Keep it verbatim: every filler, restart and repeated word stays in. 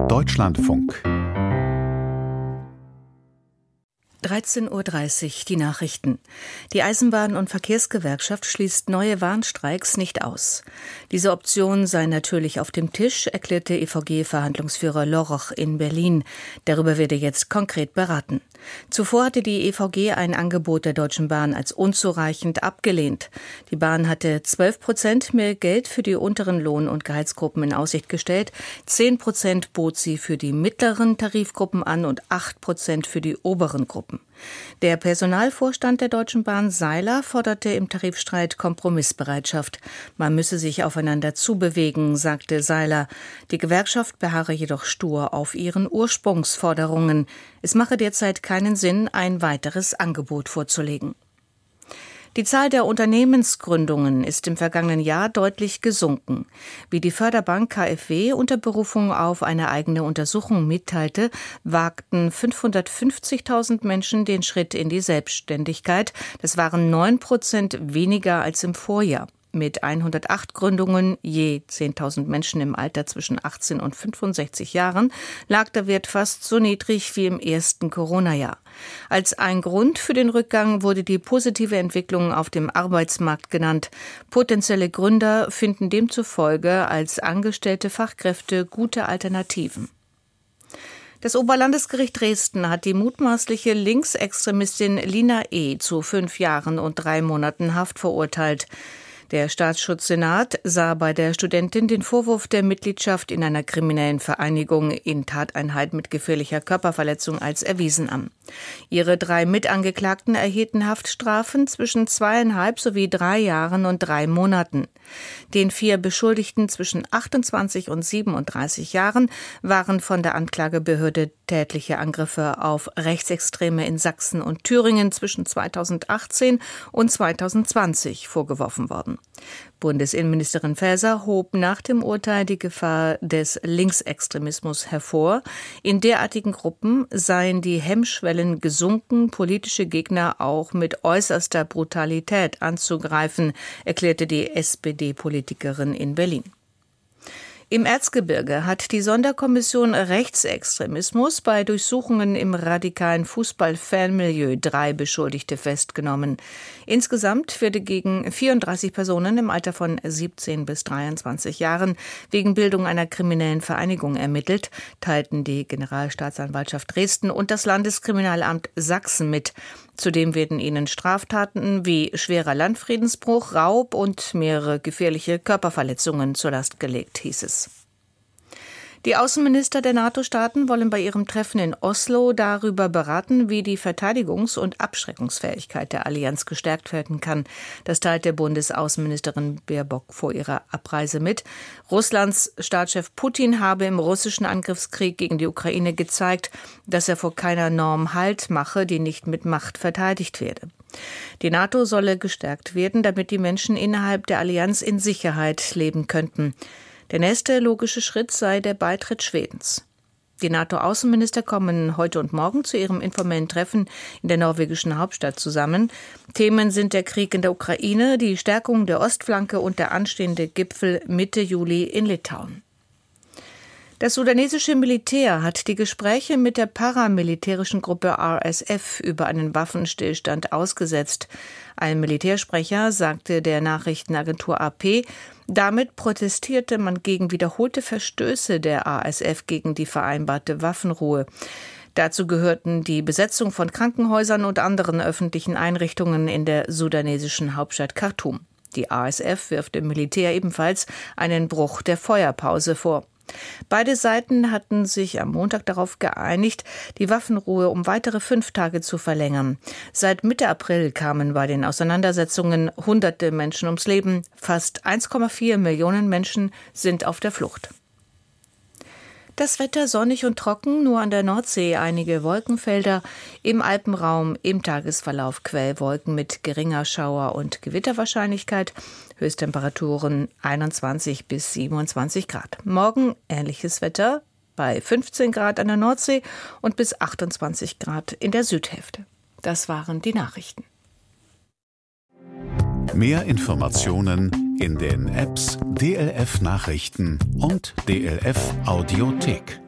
Deutschlandfunk. dreizehn Uhr dreißig, die Nachrichten. Die Eisenbahn- und Verkehrsgewerkschaft schließt neue Warnstreiks nicht aus. Diese Option sei natürlich auf dem Tisch, erklärte E V G-Verhandlungsführer Loroch in Berlin. Darüber werde jetzt konkret beraten. Zuvor hatte die E V G ein Angebot der Deutschen Bahn als unzureichend abgelehnt. Die Bahn hatte zwölf Prozent mehr Geld für die unteren Lohn- und Gehaltsgruppen in Aussicht gestellt. zehn Prozent bot sie für die mittleren Tarifgruppen an und acht Prozent für die oberen Gruppen. Der Personalvorstand der Deutschen Bahn, Seiler, forderte im Tarifstreit Kompromissbereitschaft. Man müsse sich aufeinander zubewegen, sagte Seiler. Die Gewerkschaft beharre jedoch stur auf ihren Ursprungsforderungen. Es mache derzeit keinen Sinn, ein weiteres Angebot vorzulegen. Die Zahl der Unternehmensgründungen ist im vergangenen Jahr deutlich gesunken. Wie die Förderbank K f W unter Berufung auf eine eigene Untersuchung mitteilte, wagten fünfhundertfünfzigtausend Menschen den Schritt in die Selbstständigkeit. Das waren neun Prozent weniger als im Vorjahr. Mit hundertacht Gründungen, je zehntausend Menschen im Alter zwischen achtzehn und fünfundsechzig Jahren, lag der Wert fast so niedrig wie im ersten Corona-Jahr. Als ein Grund für den Rückgang wurde die positive Entwicklung auf dem Arbeitsmarkt genannt. Potenzielle Gründer finden demzufolge als angestellte Fachkräfte gute Alternativen. Das Oberlandesgericht Dresden hat die mutmaßliche Linksextremistin Lina E. zu fünf Jahren und drei Monaten Haft verurteilt. Der Staatsschutzsenat sah bei der Studentin den Vorwurf der Mitgliedschaft in einer kriminellen Vereinigung in Tateinheit mit gefährlicher Körperverletzung als erwiesen an. Ihre drei Mitangeklagten erhielten Haftstrafen zwischen zweieinhalb sowie drei Jahren und drei Monaten. Den vier Beschuldigten zwischen achtundzwanzig und siebenunddreißig Jahren waren von der Anklagebehörde tätliche Angriffe auf Rechtsextreme in Sachsen und Thüringen zwischen zweitausendachtzehn und zweitausendzwanzig vorgeworfen worden. Bundesinnenministerin Faeser hob nach dem Urteil die Gefahr des Linksextremismus hervor. In derartigen Gruppen seien die Hemmschwellen gesunken, politische Gegner auch mit äußerster Brutalität anzugreifen, erklärte die S P D-Politikerin in Berlin. Im Erzgebirge hat die Sonderkommission Rechtsextremismus bei Durchsuchungen im radikalen Fußball-Fanmilieu drei Beschuldigte festgenommen. Insgesamt werde gegen vierunddreißig Personen im Alter von siebzehn bis dreiundzwanzig Jahren wegen Bildung einer kriminellen Vereinigung ermittelt, teilten die Generalstaatsanwaltschaft Dresden und das Landeskriminalamt Sachsen mit. Zudem werden ihnen Straftaten wie schwerer Landfriedensbruch, Raub und mehrere gefährliche Körperverletzungen zur Last gelegt, hieß es. Die Außenminister der NATO-Staaten wollen bei ihrem Treffen in Oslo darüber beraten, wie die Verteidigungs- und Abschreckungsfähigkeit der Allianz gestärkt werden kann. Das teilte Bundesaußenministerin Baerbock vor ihrer Abreise mit. Russlands Staatschef Putin habe im russischen Angriffskrieg gegen die Ukraine gezeigt, dass er vor keiner Norm Halt mache, die nicht mit Macht verteidigt werde. Die NATO solle gestärkt werden, damit die Menschen innerhalb der Allianz in Sicherheit leben könnten. Der nächste logische Schritt sei der Beitritt Schwedens. Die NATO-Außenminister kommen heute und morgen zu ihrem informellen Treffen in der norwegischen Hauptstadt zusammen. Themen sind der Krieg in der Ukraine, die Stärkung der Ostflanke und der anstehende Gipfel Mitte Juli in Litauen. Das sudanesische Militär hat die Gespräche mit der paramilitärischen Gruppe R S F über einen Waffenstillstand ausgesetzt. Ein Militärsprecher sagte der Nachrichtenagentur A P, damit protestierte man gegen wiederholte Verstöße der R S F gegen die vereinbarte Waffenruhe. Dazu gehörten die Besetzung von Krankenhäusern und anderen öffentlichen Einrichtungen in der sudanesischen Hauptstadt Khartoum. Die R S F wirft dem Militär ebenfalls einen Bruch der Feuerpause vor. Beide Seiten hatten sich am Montag darauf geeinigt, die Waffenruhe um weitere fünf Tage zu verlängern. Seit Mitte April kamen bei den Auseinandersetzungen hunderte Menschen ums Leben. Fast eins Komma vier Millionen Menschen sind auf der Flucht. Das Wetter sonnig und trocken, nur an der Nordsee einige Wolkenfelder, im Alpenraum im Tagesverlauf Quellwolken mit geringer Schauer- und Gewitterwahrscheinlichkeit, Höchsttemperaturen einundzwanzig bis siebenundzwanzig Grad. Morgen ähnliches Wetter bei fünfzehn Grad an der Nordsee und bis achtundzwanzig Grad in der Südhälfte. Das waren die Nachrichten. Mehr Informationen in den Apps D L F Nachrichten und D L F Audiothek.